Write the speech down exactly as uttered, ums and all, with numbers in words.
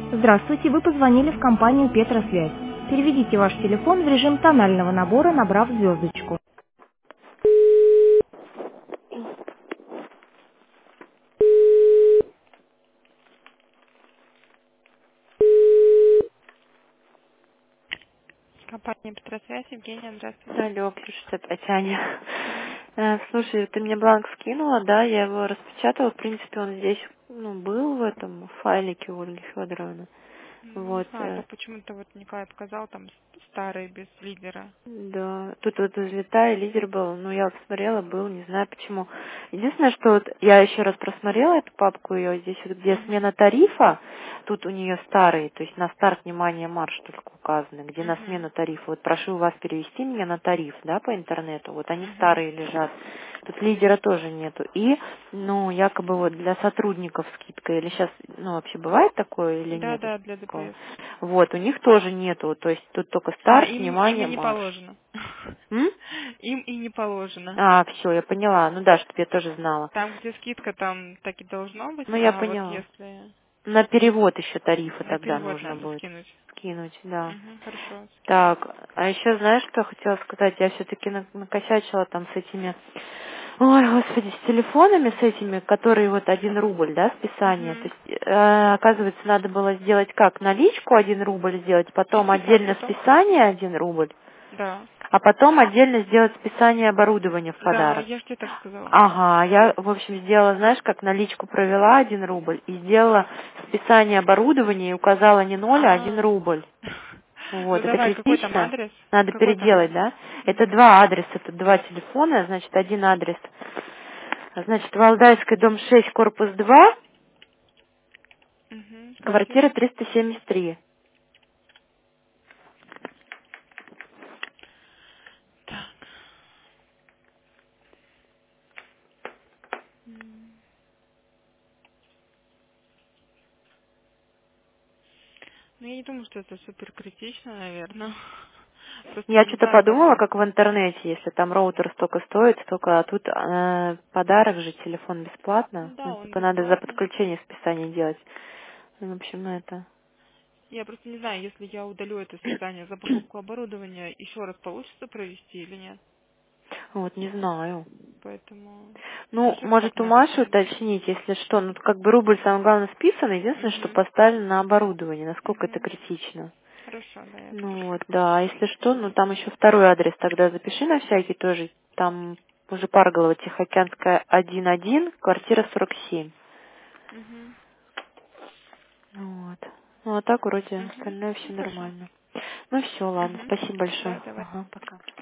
Здравствуйте, вы позвонили в компанию Петросвязь. Переведите ваш телефон в режим тонального набора, набрав звездочку. Компания Петросвязь, Евгения, здравствуйте. Алло, Ксюша, это опять Аня. Э, Слушай, ты мне бланк скинула, да, я его распечатала, в принципе, он здесь, ну, был в этом файлике у Ольги Федоровны. М, Не Вот, знаю, э, это почему-то вот Николай показал там с- старый, без лидера. да, тут вот взлетая лидер был, ну, я вот смотрела, был, не знаю почему. Единственное, что вот я еще раз просмотрела эту папку ее, здесь вот где Угу, смена тарифа, тут у нее старый, то есть на старт, внимание, марш только указаны, где на угу, смену тарифа. Вот прошу вас перевести меня на тариф, да, по интернету, вот они угу. старые лежат. Тут лидера тоже нету. И, ну, якобы вот для сотрудников скидка, или сейчас, ну, вообще бывает такое или Да, нет? да, для Такого? ДПС. Вот, у них тоже нету, то есть тут только А, старт, им, им и внимание, не марш. положено. М? Им и не положено. А, все, я поняла. Ну да, чтобы я тоже знала. Там, где скидка, там так и должно быть, Ну, я а вот поняла. если На перевод еще тарифа на тогда перевод нужно надо будет скинуть. скинуть, да. Угу, хорошо, скину. Так, а еще знаешь, что я хотела сказать? Я все-таки накосячила там с этими, ой, господи, с телефонами, с этими, которые вот один рубль, да, списание. То Угу. есть, э, оказывается, надо было сделать как? Наличку один рубль сделать, И потом списать отдельно потом. списание один рубль, Да. а потом отдельно сделать списание оборудования в Да, подарок. я же тебе так сказала. Ага, я, в общем, сделала, знаешь, как наличку провела один рубль и сделала списание оборудования и указала не ноль, а один А. рубль. Ну Вот, это давай, какой там критично. адрес? Надо Какой там переделать, адрес? да? Это Угу. два адреса, это два телефона, значит, один адрес. Значит, Валдайская, дом шесть, корпус два, Угу. квартира Квартира. триста семьдесят три. Так. М. Ну я не думаю, что это супер критично, наверное. Просто Я не что-то знаю, как подумала, бы. как в интернете, если там роутер столько стоит, столько, а тут э, подарок же, телефон бесплатно. Ну да, Ну, он типа надо за бесплатный. подключение списание делать. Ну, в общем, ну это... Я просто не знаю, если я удалю это списание за покупку оборудования, еще раз получится провести или нет. Вот, не знаю. Поэтому Ну, скажи, как может, у на это Маши смотреть. уточнить, если что. Ну, как бы рубль, самое главное, списан. Единственное, что Угу. поставлено на оборудование. Насколько это Угу. критично. Хорошо, да, я Ну, спрошу. вот, да. А если что, ну, там еще второй адрес тогда запиши на всякий тоже. Там уже Парголова, Тихоокеанская, один один, квартира сорок семь. Угу. Ну, вот. Ну, а так вроде Угу. остальное все Ну хорошо. нормально. Ну, все, ладно. Угу. Спасибо большое. Да, давай. Ага, пока.